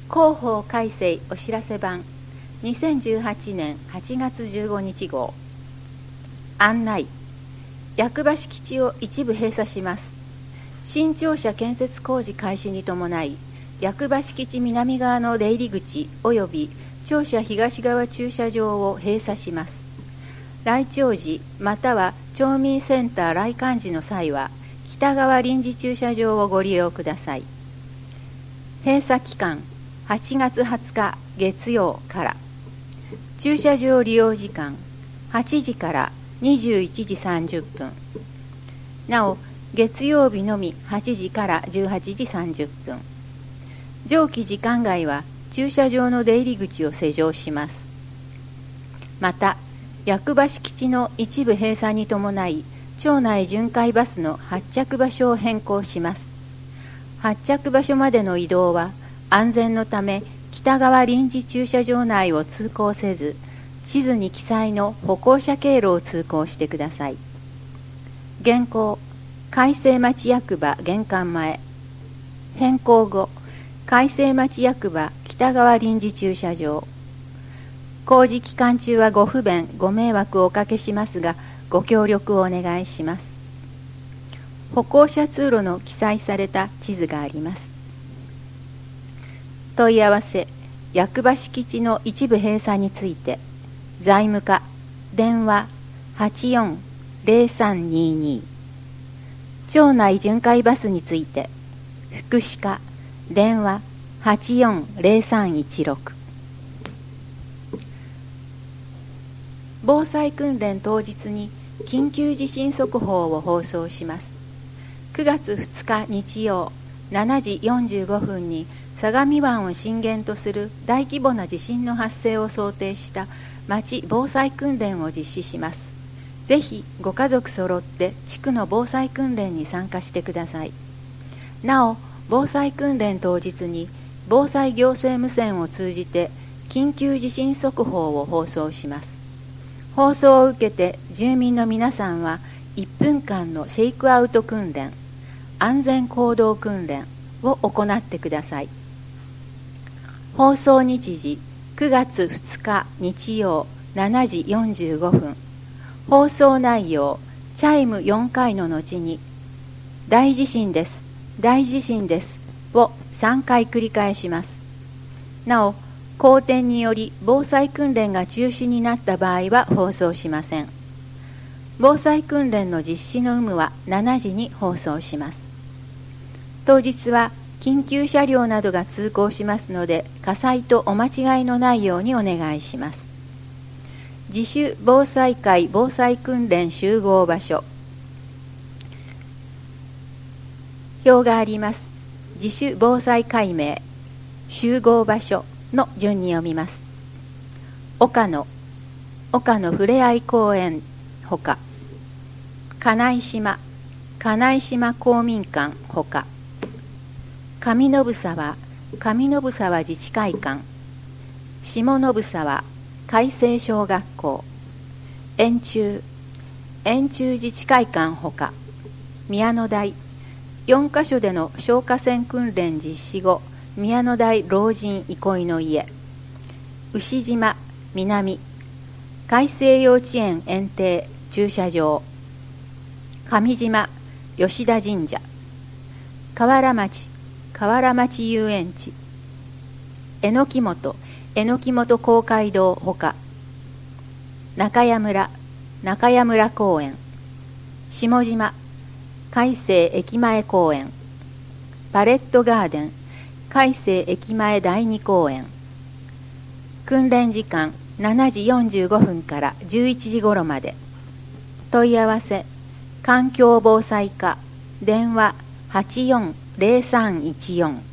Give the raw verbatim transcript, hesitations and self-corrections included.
広報改正お知らせ版にせんじゅうはちねんはちがつじゅうごにち号。案内。役場敷地を一部閉鎖します。新庁舎建設工事開始に伴い、役場敷地南側の出入り口及び庁舎東側駐車場を閉鎖します。来庁時または町民センター来館時の際は北側臨時駐車場をご利用ください。閉鎖期間はちがつはつか月曜から。駐車場利用時間はちじからにじゅういちじさんじゅっぷん。なお月曜日のみはちじからじゅうはちじさんじゅっぷん。上記時間外は駐車場の出入り口を施錠します。また役場敷地の一部閉鎖に伴い、町内巡回バスの発着場所を変更します。発着場所までの移動は安全のため北側臨時駐車場内を通行せず、地図に記載の歩行者経路を通行してください。現行、改正町役場玄関前。変更後、改正町役場北側臨時駐車場。工事期間中はご不便ご迷惑をおかけしますが、ご協力をお願いします。歩行者通路の記載された地図があります。問い合わせ。役場敷地の一部閉鎖について、財務課電話 はちよんゼロさんにに。町内巡回バスについて、福祉課電話 はちよんゼロさんいちろく。防災訓練当日に緊急地震速報を放送します。くがつふつか日曜しちじよんじゅうごふんに相模湾を震源とする大規模な地震の発生を想定した町防災訓練を実施します。ぜひご家族揃って地区の防災訓練に参加してください。なお、防災訓練当日に防災行政無線を通じて緊急地震速報を放送します。放送を受けて住民の皆さんはいっぷんかんのシェイクアウト訓練、安全行動訓練を行ってください。放送日時くがつふつか日曜しちじよんじゅうごふん。放送内容、チャイムよんかいの後に大地震です、大地震ですをさんかい繰り返します。なお、荒天により防災訓練が中止になった場合は放送しません。防災訓練の実施の有無はしちじに放送します。当日は緊急車両などが通行しますので、火災とお間違いのないようにお願いします。自主防災会防災訓練集合場所。表があります。自主防災会名、集合場所の順に読みます。岡野、岡野ふれあい公園ほか、金井島、金井島公民館ほか、上延沢、上延沢自治会館、下延沢、海星小学校、円柱、円柱自治会館ほか、宮野台、よんかしょでの消火栓訓練実施後、宮野台老人憩いの家、牛島南、海星幼稚園園庭駐車場、上島吉田神社、河原町河原町遊園地、榎木本榎木本公会堂ほか、中谷村中谷村公園、下島海星駅前公園、パレットガーデン海星駅前第二公園。訓練時間しちじよんじゅうごふんからじゅういちじ頃まで。問い合わせ環境防災課電話 はちよんゼロさんいちよん。